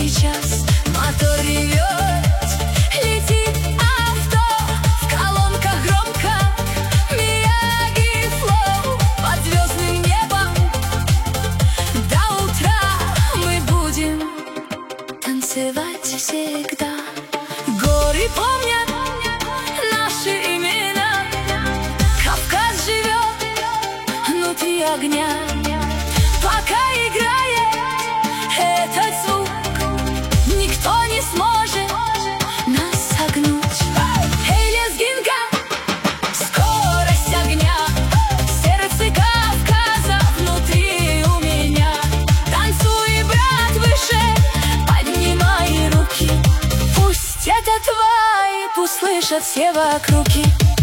сейчас мотор ревет, летит авто, в колонках громко Мияги Флоу под звездным небом. До утра мы будем танцевать всегда. Горы помнят наши имена, Кавказ живет внутри огня. Пока играет этот звук, никто не сможет нас согнуть. Эй, лезгинка, скорость огня, сердце Кавказа внутри у меня. Танцуй, брат, выше, поднимай руки, пусть этот вайб услышат все вокруг.